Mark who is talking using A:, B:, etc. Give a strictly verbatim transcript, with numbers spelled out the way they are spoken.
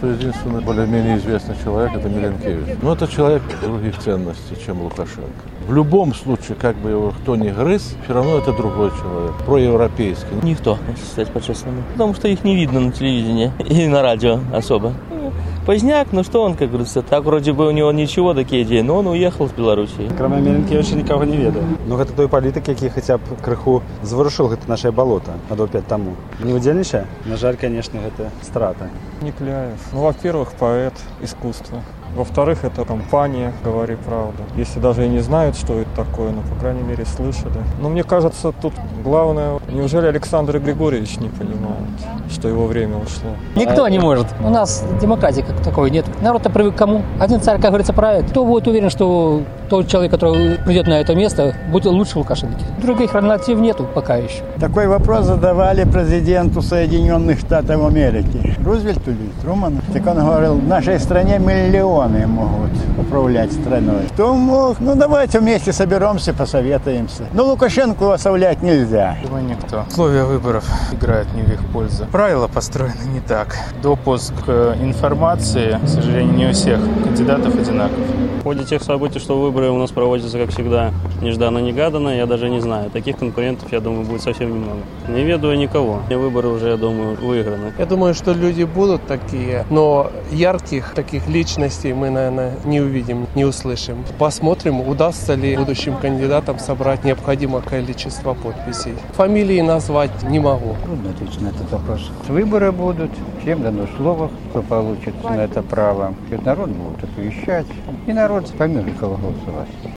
A: что единственный более-менее известный человек – это Миленкевич. Но это человек других ценностей, чем Лукашенко. В любом случае, как бы его кто ни грыз, все равно это другой человек, проевропейский.
B: Никто, если сказать по-честному. Потому что их не видно на телевидении и на радио особо. Поздняк, ну что он, как говорится, так вроде бы у него ничего, такие идеи, но он уехал с Белоруссии.
C: Кроме Миленкевича никого не ведаю. Ну это той політик, який хоча б криху заворушил это наше болото года пять тому. Не удельничая? На жаль, конечно, это страта.
D: Никляев. Ну, во-первых, поэт искусства. Во-вторых, это компания «Говори правду». Если даже и не знают, что это такое, но, по крайней мере, слышали. Но мне кажется, тут главное, неужели Александр Григорьевич не понимает, что его время ушло?
E: Никто не может. У нас демократии как таковой нет. Народ-то привык к кому? Один царь, как говорится, правит. Кто будет уверен, что тот человек, который придет на это место, будет лучше Лукашенко? Других альтернатив нету пока еще.
F: Такой вопрос задавали президенту Соединенных Штатов Америки. Рузвельту или Труману. Так он говорил, в нашей стране миллионы могут управлять страной. Кто мог? Ну давайте вместе соберемся, посоветуемся. Но Лукашенко оставлять нельзя.
G: Думаю, никто. Условия выборов играют не в их пользу. Правила построены не так. Допуск к информации, к сожалению, не у всех кандидатов одинаков.
H: В ходе тех событий, что выборы у нас проводятся, как всегда, нежданно-негаданно, я даже не знаю. Таких конкурентов, я думаю, будет совсем немного. Не ведаю никого. Выборы уже, я думаю, выиграны.
I: Я думаю, что люди будут такие, но ярких таких личностей мы, наверное, не увидим, не услышим. Посмотрим, удастся ли будущим кандидатам собрать необходимое количество подписей. Фамилии назвать не могу.
F: Трудно ответить на этот вопрос. Выборы будут, всем дано слово, кто получит на это право. Народ будет оповещать, и народ поймет, за кого голосовать.